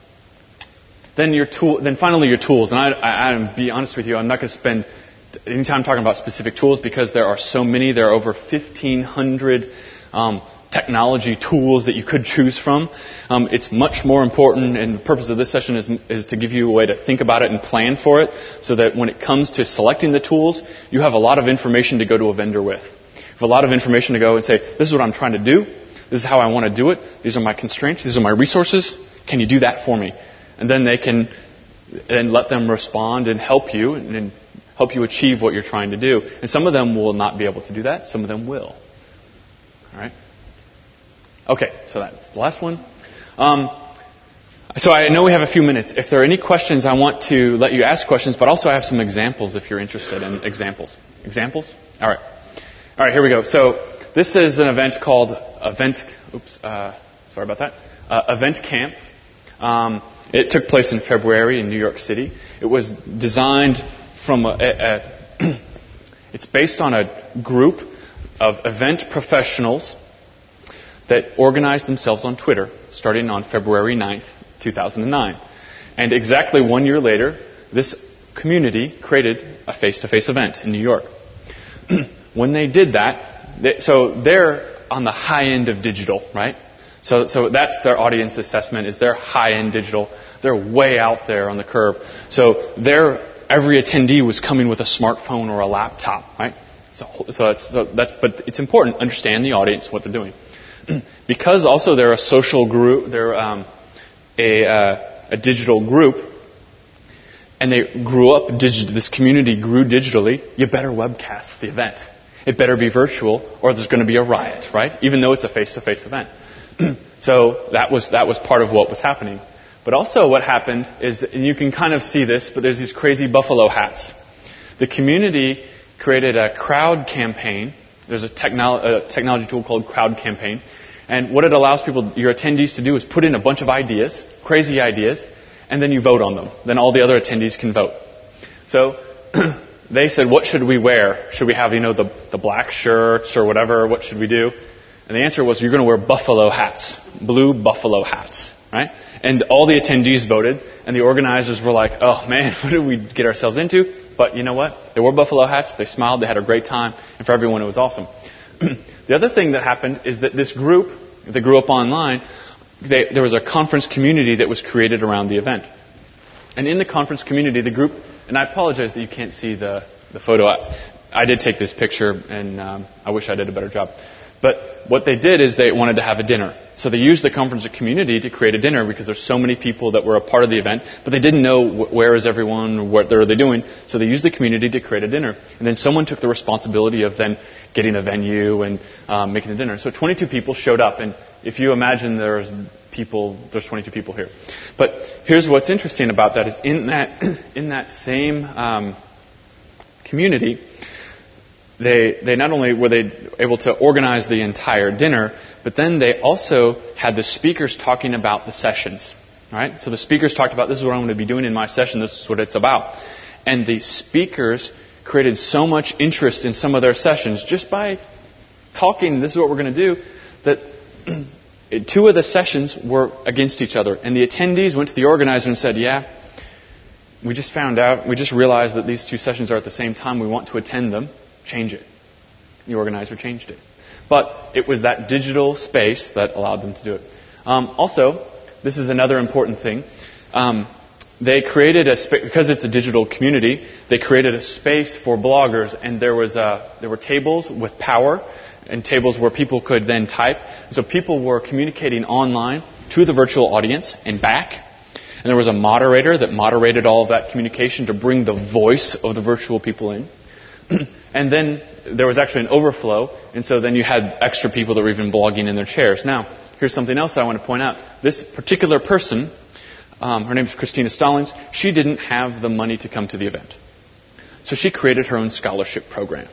then your tool, then finally your tools. And I, I, I'll be honest with you, I'm not going to spend any time talking about specific tools, because there are so many. There are over fifteen hundred um, technology tools that you could choose from. Um, it's much more important, and the purpose of this session is, is to give you a way to think about it and plan for it, so that when it comes to selecting the tools, you have a lot of information to go to a vendor with. You have a lot of information to go and say, this is what I'm trying to do. This is how I want to do it. These are my constraints. These are my resources. Can you do that for me? And then they can then let them respond and help you, and, and help you achieve what you're trying to do. And some of them will not be able to do that. Some of them will. All right? Okay, so that's the last one. Um, so I know we have a few minutes. If there are any questions, I want to let you ask questions, but also I have some examples if you're interested in examples. Examples? All right. All right, here we go. So this is an event called Event, oops, uh, sorry about that, uh, Event Camp. Um, it took place in February in New York City. It was designed from a, a, a it's based on a group of event professionals that organized themselves on Twitter starting on February ninth, two thousand nine. And exactly one year later, this community created a face-to-face event in New York. When they did that, they, so they're on the high end of digital, right? So, so that's their audience assessment, is they're high-end digital. They're way out there on the curve. So their every attendee was coming with a smartphone or a laptop, right? So, so, that's, so that's, but it's important to understand the audience, what they're doing. Because also they're a social group, they're um, a, uh, a digital group, and they grew up, digi- this community grew digitally, you better webcast the event. it better be virtual or there's going to be a riot, right? Even though it's a face-to-face event. So that was that was part of what was happening. But also what happened is, that, and you can kind of see this, but there's these crazy buffalo hats. The community created a crowd campaign. There's a, technolo- a technology tool called Crowd Campaign. And what it allows people, your attendees to do is put in a bunch of ideas, crazy ideas, and then you vote on them. Then all the other attendees can vote. So they said, what should we wear? Should we have, you know, the, the black shirts or whatever? What should we do? And the answer was, you're going to wear buffalo hats, blue buffalo hats, right? And all the attendees voted, and the organizers were like, oh man, what did we get ourselves into? But you know what? They wore buffalo hats, they smiled, they had a great time, and for everyone it was awesome. The other thing that happened is that this group that grew up online, they, there was a conference community that was created around the event. And in the conference community, the group, and I apologize that you can't see the, the photo. I, I did take this picture, and um, I wish I did a better job. But what they did is they wanted to have a dinner. So they used the conference community to create a dinner because there's so many people that were a part of the event, but they didn't know wh- where is everyone, what are they doing. So they used the community to create a dinner. And then someone took the responsibility of then getting a venue and um, making the dinner. So twenty-two people showed up. And if you imagine there's people, there's twenty-two people here. But here's what's interesting about that is in that, in that same um, community, They they not only were they able to organize the entire dinner, but then they also had the speakers talking about the sessions. Right? So the speakers talked about, this is what I'm going to be doing in my session, this is what it's about. And the speakers created so much interest in some of their sessions just by talking, this is what we're going to do, that two of the sessions were against each other. And the attendees went to the organizer and said, yeah, we just found out, we just realized that these two sessions are at the same time, we want to attend them. Change it. The organizer changed it. But it was that digital space that allowed them to do it. Um, also, this is another important thing. Um, they created a space, because it's a digital community, they created a space for bloggers, and there was a, there were tables with power and tables where people could then type. So people were communicating online to the virtual audience and back. And there was a moderator that moderated all of that communication to bring the voice of the virtual people in. And then there was actually an overflow, and so then you had extra people that were even blogging in their chairs. Now, here's something else that I want to point out. This particular person, um, her name is Christina Stallings, she didn't have the money to come to the event. So she created her own scholarship program.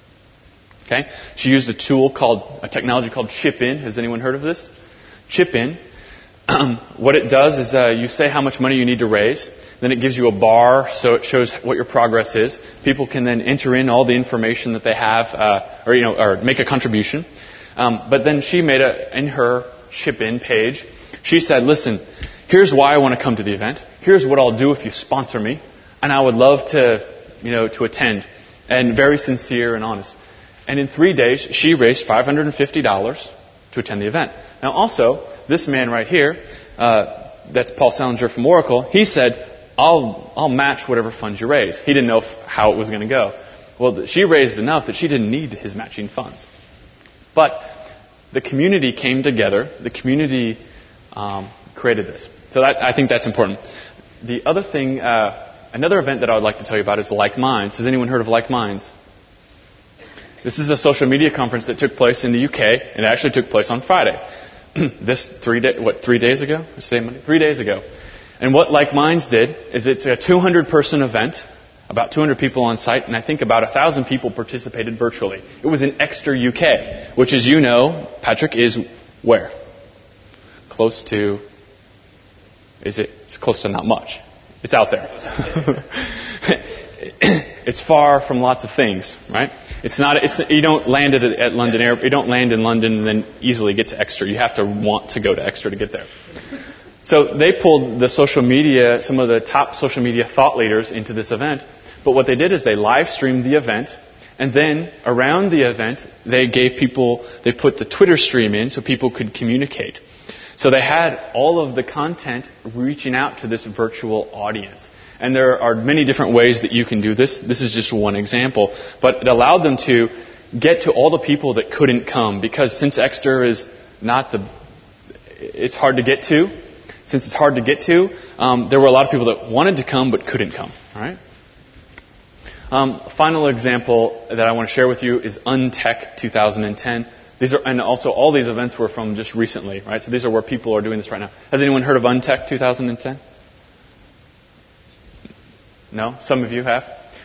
Okay? She used a tool called, a technology called Chip-In. Has anyone heard of this? Chip-In. Um, what it does is uh, you say how much money you need to raise. Then it gives you a bar, so it shows what your progress is. People can then enter in all the information that they have, uh, or you know, or make a contribution. Um, but then she made a in her Chip-In page. She said, "Listen, here's why I want to come to the event. Here's what I'll do if you sponsor me, and I would love to, you know, to attend." And very sincere and honest. And in three days, she raised five hundred fifty dollars to attend the event. Now, also, this man right here, uh, that's Paul Salinger from Oracle. He said, I'll I'll match whatever funds you raise. He didn't know if, how it was going to go. Well, she raised enough that she didn't need his matching funds. But the community came together. The community um, created this. So that, I think that's important. The other thing, uh, another event that I would like to tell you about is Like Minds. Has anyone heard of Like Minds? This is a social media conference that took place in the U K, and it actually took place on Friday. this three day, what three days ago? Three days ago. And what Like Minds did is it's a two hundred person event, about two hundred people on site, and I think about one thousand people participated virtually. It was in Exeter, U K, which, as you know, Patrick, is where? Close to, is it? It's close to not much. It's out there. It's far from lots of things, right? It's not. It's, you don't land at, at London Air. You don't land in London and then easily get to Exeter. You have to want to go to Exeter to get there. So they pulled the social media, some of the top social media thought leaders into this event. But what they did is they live streamed the event, and then around the event they gave people. They put the Twitter stream in so people could communicate. So they had all of the content reaching out to this virtual audience. And there are many different ways that you can do this. This is just one example. But it allowed them to get to all the people that couldn't come. Because since Exeter is not the... It's hard to get to. Since it's hard to get to, um, there were a lot of people that wanted to come but couldn't come. All right? Um, final example that I want to share with you is Untech twenty ten. These are, and also all these events were from just recently, right? So these are where people are doing this right now. Has anyone heard of Untech twenty ten? No? Some of you have?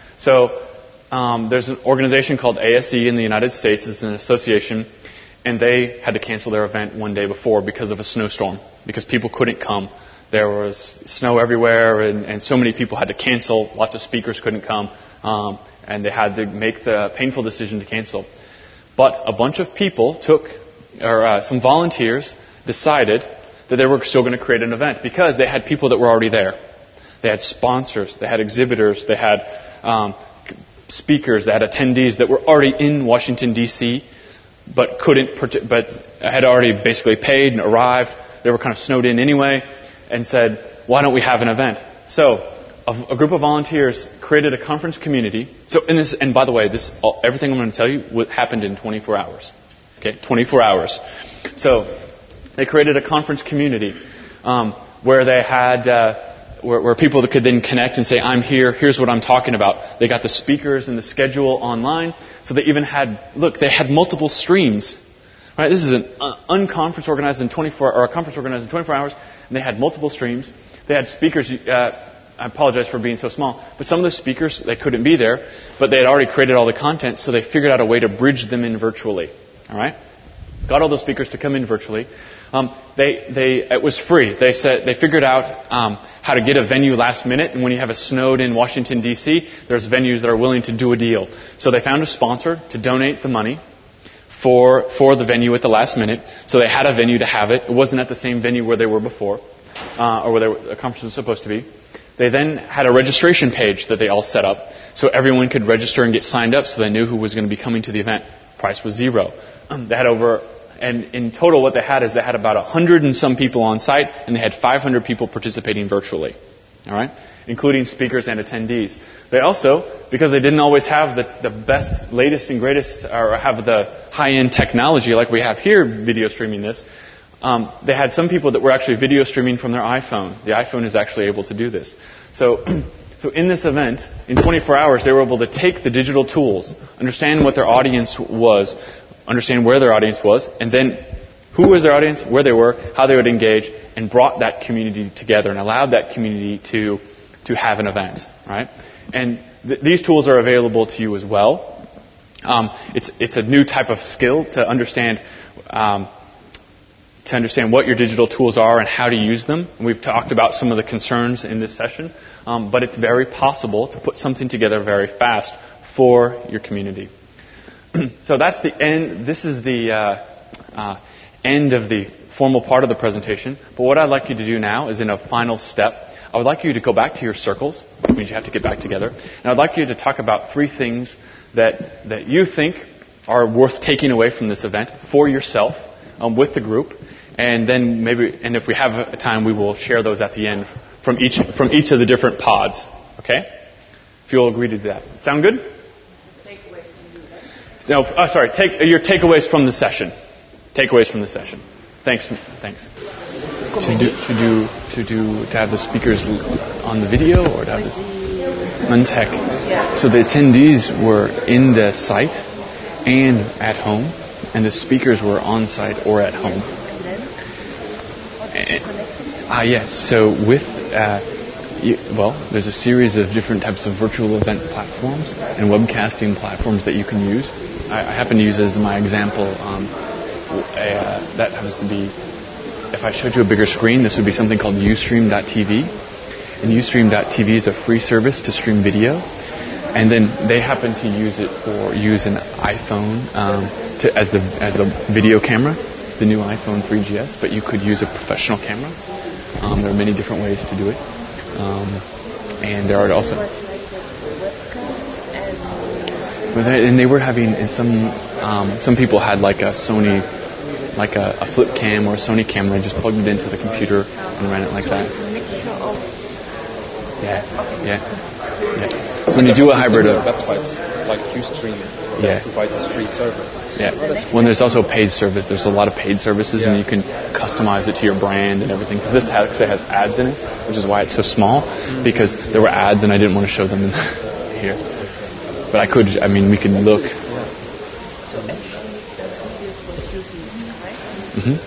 So um, there's an organization called A S E in the United States. It's an association, and they had to cancel their event one day before because of a snowstorm, because people couldn't come. There was snow everywhere, and, and so many people had to cancel. Lots of speakers couldn't come, um, and they had to make the painful decision to cancel. But a bunch of people took, or uh, some volunteers decided that they were still going to create an event because they had people that were already there. They had sponsors, they had exhibitors, they had um, speakers, they had attendees that were already in Washington, D C, but couldn't, but had already basically paid and arrived. They were kind of snowed in anyway, and said, "Why don't we have an event?" So a, a group of volunteers created a conference community. So, in this, and by the way, this all, everything I'm going to tell you what happened in twenty-four hours. Okay, twenty-four hours. So they created a conference community um, where they had. Uh, Where, where people could then connect and say, "I'm here, here's what I'm talking about." They got the speakers and the schedule online. So they even had, look, they had multiple streams. Right? This is an uh, unconference organized in twenty-four, or a conference organized in twenty-four hours, and they had multiple streams. They had speakers, uh, I apologize for being so small, but some of the speakers, they couldn't be there, but they had already created all the content, so they figured out a way to bridge them in virtually. All right? Got all those speakers to come in virtually. Um, they, they, it was free. They said, they figured out, um, how to get a venue last minute. And when you have a snowed in Washington, D C, there's venues that are willing to do a deal. So they found a sponsor to donate the money for, for the venue at the last minute. So they had a venue to have it. It wasn't at the same venue where they were before, uh, or where they were, the conference was supposed to be. They then had a registration page that they all set up so everyone could register and get signed up so they knew who was going to be coming to the event. Price was zero. Um, they had over, and in total what they had is they had about a hundred and some people on site, and they had five hundred people participating virtually. All right? Including speakers and attendees. They also, because they didn't always have the, the best, latest and greatest, or have the high-end technology like we have here video streaming this, um, they had some people that were actually video streaming from their iPhone. The iPhone is actually able to do this. So, so in this event, in twenty-four hours, they were able to take the digital tools, understand what their audience was, understand where their audience was, and then who was their audience, where they were, how they would engage, and brought that community together and allowed that community to to have an event, right? And th- these tools are available to you as well. Um, it's it's a new type of skill to understand um, to understand what your digital tools are and how to use them. And we've talked about some of the concerns in this session, um, but it's very possible to put something together very fast for your community. So that's the end. This is the uh, uh, end of the formal part of the presentation. But what I'd like you to do now is, in a final step, I would like you to go back to your circles, which means you have to get back together. And I'd like you to talk about three things that that you think are worth taking away from this event for yourself, um, with the group. And then maybe, and if we have a time, we will share those at the end from each from each of the different pods. Okay? If you'll agree to that. Sound good? No, oh, sorry. Take your takeaways from the session. Takeaways from the session. Thanks. Thanks. To do to do to do to have the speakers on the video, or to have this Untech. So the attendees were in the site and at home, and the speakers were on site or at home. Ah, yes. So with uh, you, well, there's a series of different types of virtual event platforms and webcasting platforms that you can use. I, I happen to use as my example. Um, uh, that happens to be. If I showed you a bigger screen, this would be something called Ustream dot T V. And Ustream dot T V is a free service to stream video. And then they happen to use it for use an iPhone um, to, as the as the video camera, the new iPhone three G S. But you could use a professional camera. Um, there are many different ways to do it. Um, and there are also. But they, and they were having, and some um, some people had like a Sony. Like a, a flip cam or a Sony camera, and just plugged it into the computer and ran it like that. Yeah, yeah, yeah. So when you do a hybrid of websites like Ustream, yeah, provide this free service. Yeah. When there's also paid service, there's a lot of paid services, yeah. And you can customize it to your brand and everything. Because this actually has ads in it, which is why it's so small. Mm-hmm. Because there were ads, and I didn't want to show them in here. but I could, I mean, we can look. Mm-hmm.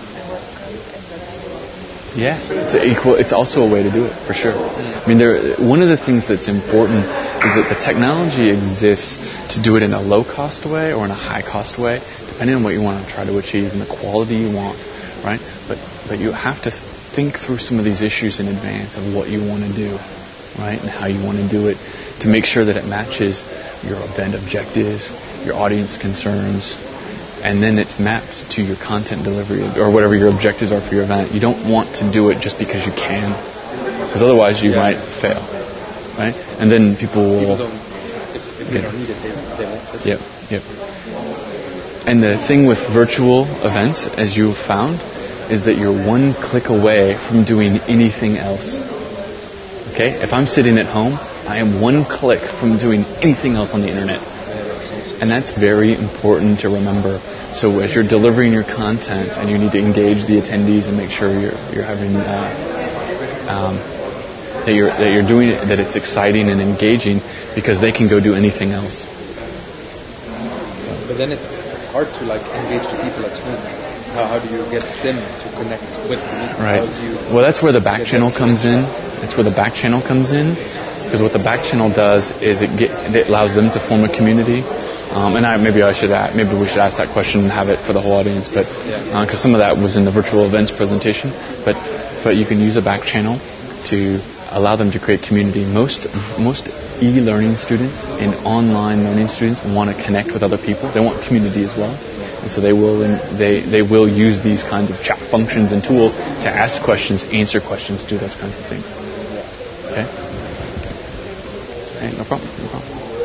Yeah, it's equal. It's also a way to do it for sure. I mean, there. One of the things that's important is that the technology exists to do it in a low-cost way or in a high-cost way, depending on what you want to try to achieve and the quality you want, right? But but you have to think through some of these issues in advance of what you want to do, right, and how you want to do it to make sure that it matches your event objectives, your audience concerns. And then it's mapped to your content delivery or whatever your objectives are for your event. You don't want to do it just because you can, because otherwise you yeah. might fail, right? And then people will. People don't, if, if they don't need it, they, they won't listen. Yep, yep. And the thing with virtual events, as you've found, is that you're one click away from doing anything else. Okay? If I'm sitting at home, I am one click from doing anything else on the internet. And that's very important to remember. So as you're delivering your content and you need to engage the attendees and make sure you're you're having uh, um, that you're that you're doing it, that it's exciting and engaging, because they can go do anything else. So. But then it's it's hard to like engage the people at home. How how do you get them to connect with me? Right. Well, that's where the back channel comes in. That's where the back channel comes in, because what the back channel does is it get, it allows them to form a community. Um, and I, maybe I should ask, maybe we should ask that question and have it for the whole audience, but because uh, some of that was in the virtual events presentation. But but you can use a back channel to allow them to create community. Most most e-learning students and online learning students want to connect with other people. They want community as well, and so they will they they will use these kinds of chat functions and tools to ask questions, answer questions, do those kinds of things. Okay. Okay, no problem. No problem.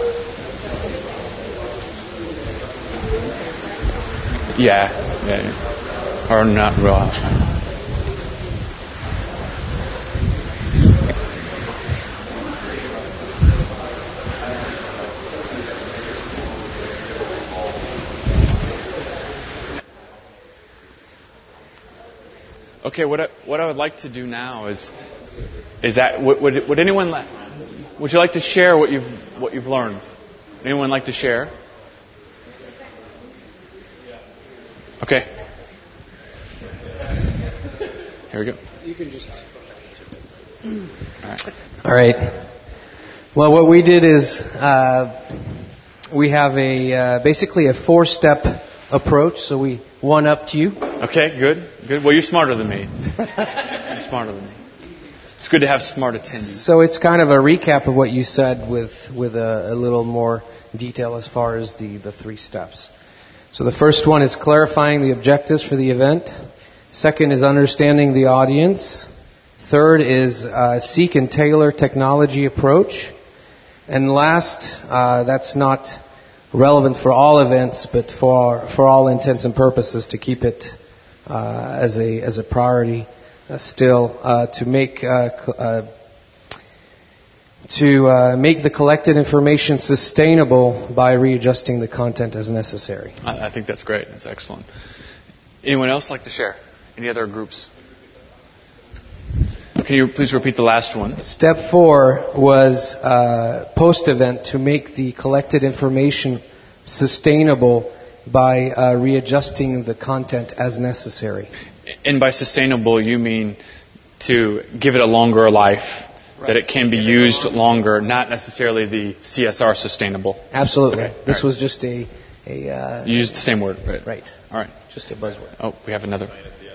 Yeah, yeah, yeah. Or not real. Okay, what I, what I would like to do now is is that would would, would anyone la- would you like to share what you've what you've learned? Anyone like to share? Okay. Here we go. You can just. All right. All right. Well, what we did is uh, we have a uh, basically a four-step approach. So we one up to you. Okay. Good. Good. Well, you're smarter than me. You're smarter than me. It's good to have smart attendees. So it's kind of a recap of what you said with with a, a little more detail as far as the, the three steps. So the first one is clarifying the objectives for the event. Second is understanding the audience. Third is uh, seek and tailor technology approach. And last, uh, that's not relevant for all events, but for for all intents and purposes, to keep it uh, as a as a priority uh, still uh, to make uh, cl- uh, to uh, make the collected information sustainable by readjusting the content as necessary. I, I think that's great. That's excellent. Anyone else like to share? Any other groups? Can you please repeat the last one? Step four was uh, post-event to make the collected information sustainable by uh, readjusting the content as necessary. And by sustainable, you mean to give it a longer life. Right. That it can be used longer, not necessarily the C S R sustainable. Absolutely. Okay. This right. was just a... a uh, you used the same word, right? Right. All right. Just a buzzword. Oh, we have another.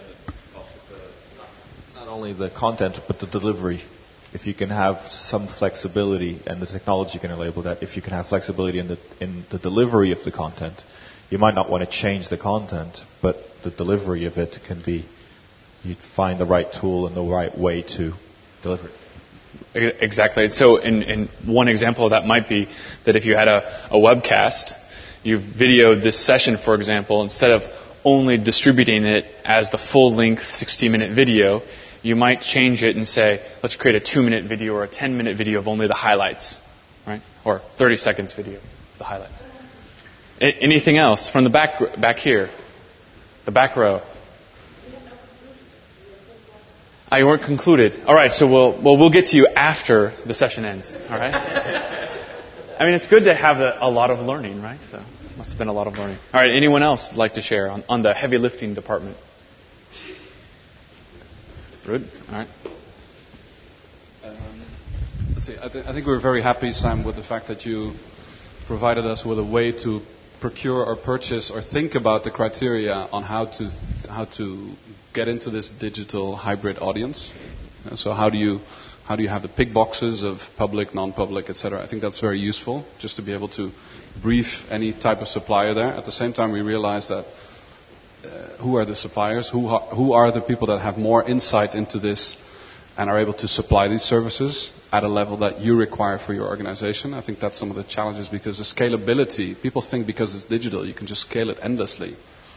Not only the content, but the delivery. If you can have some flexibility, and the technology can enable that, if you can have flexibility in the, in the delivery of the content, you might not want to change the content, but the delivery of it can be, you find the right tool and the right way to deliver it. Exactly. So in, in one example of that might be that if you had a, a webcast, you videoed this session, for example, instead of only distributing it as the full-length sixty-minute video, you might change it and say, let's create a two-minute video or a ten-minute video of only the highlights, right? Or thirty seconds video, the highlights. A- anything else from the back back here, the back row? Ah, you weren't concluded. All right, so we'll well we'll get to you after the session ends. All right. I mean, it's good to have a, a lot of learning, right? So must have been a lot of learning. All right, anyone else like to share on, on the heavy lifting department? Ruud? All right. Um, let's see. I, th- I think we're very happy, Sam, with the fact that you provided us with a way to procure or purchase or think about the criteria on how to th- how to get into this digital hybrid audience. Uh, so how do you how do you have the pick boxes of public, non-public, et cetera? I think that's very useful, just to be able to brief any type of supplier there. At the same time, we realize that uh, who are the suppliers, who ha- who are the people that have more insight into this and are able to supply these services at a level that you require for your organization. I think that's some of the challenges, because the scalability, people think because it's digital, you can just scale it endlessly.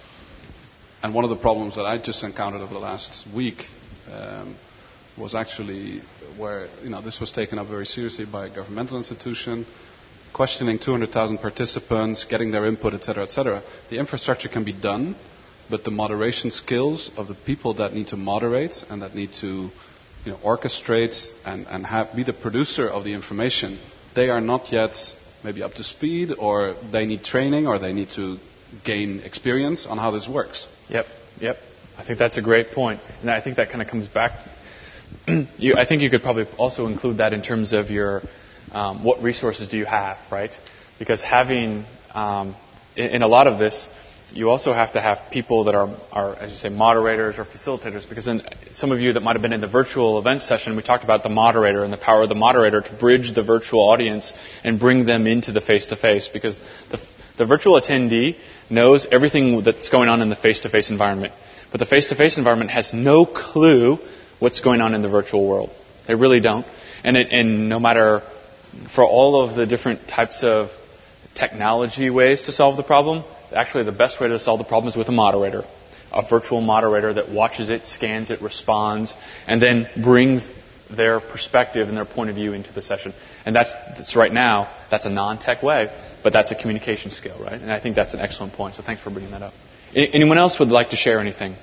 And one of the problems that I just encountered over the last week um, was actually where, you know, this was taken up very seriously by a governmental institution, questioning two hundred thousand participants, getting their input, et cetera, et cetera. The infrastructure can be done, but the moderation skills of the people that need to moderate and that need to, you know, orchestrate and, and have, be the producer of the information, they are not yet maybe up to speed, or they need training, or they need to gain experience on how this works. Yep, yep. I think that's a great point. And I think that kind of comes back. you, I think you could probably also include that in terms of your, um, what resources do you have, right? Because having, um, in, in a lot of this, you also have to have people that are, are, as you say, moderators or facilitators, because then some of you that might have been in the virtual event session, we talked about the moderator and the power of the moderator to bridge the virtual audience and bring them into the face-to-face, because the, the virtual attendee knows everything that's going on in the face-to-face environment. But the face-to-face environment has no clue what's going on in the virtual world. They really don't. And, it, and no matter, for all of the different types of technology ways to solve the problem, actually the best way to solve the problem is with a moderator, a virtual moderator that watches it, scans it, responds, and then brings their perspective and their point of view into the session. And that's, that's right now, that's a non-tech way, but that's a communication skill, right? And I think that's an excellent point, so thanks for bringing that up. Anyone else would like to share anything?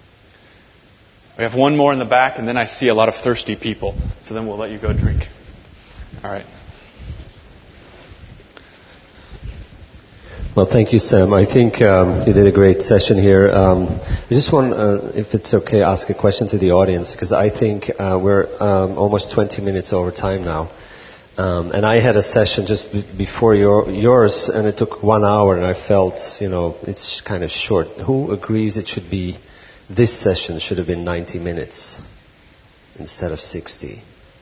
We have one more in the back, and then I see a lot of thirsty people, so then we'll let you go drink. All right. Well, thank you, Sam. I think um, you did a great session here. Um, I just want, uh, if it's okay, ask a question to the audience, because I think uh, we're um, almost twenty minutes over time now. Um, and I had a session just b- before your, yours, and it took one hour, and I felt, you know, it's kind of short. Who agrees it should be, this session should have been ninety minutes instead of sixty?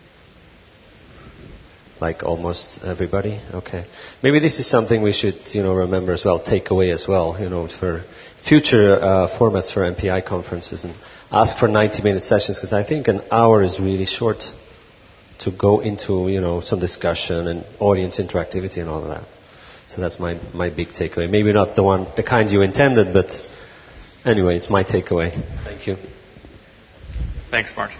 Like almost everybody? Okay. Maybe this is something we should, you know, remember as well, take away as well, you know, for future uh, formats for M P I conferences, and ask for ninety minute sessions, because I think an hour is really short to go into, you know, some discussion and audience interactivity and all of that. So that's my, my big takeaway. Maybe not the one, the kind you intended, but anyway, it's my takeaway. Thank you. Thanks, Martin.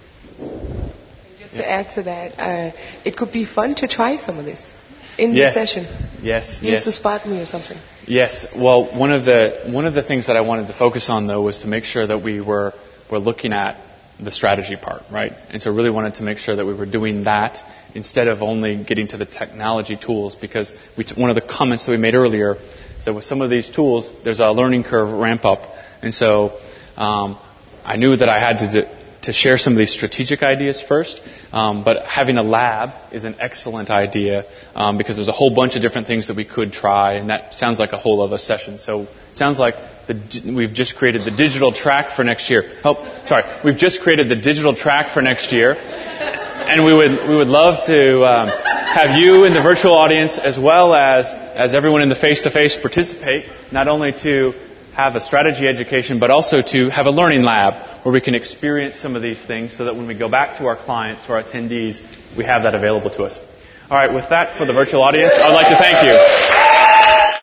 To add to that, uh, it could be fun to try some of this in yes. the session. Yes, Use yes. the spot me or something. Yes. Well, one of the one of the things that I wanted to focus on, though, was to make sure that we were were looking at the strategy part, right? And so, really wanted to make sure that we were doing that instead of only getting to the technology tools, because we t- one of the comments that we made earlier is that with some of these tools, there's a learning curve ramp up, and so um, I knew that I had to. Do, to share some of these strategic ideas first, um, but having a lab is an excellent idea um, because there's a whole bunch of different things that we could try, and that sounds like a whole other session. So it sounds like the, we've just created the digital track for next year. Oh, sorry, we've just created the digital track for next year, and we would we would love to um, have you in the virtual audience as well as as everyone in the face-to-face participate, not only to have a strategy education, but also to have a learning lab where we can experience some of these things so that when we go back to our clients, to our attendees, we have that available to us. All right, with that, for the virtual audience, I would like to thank you.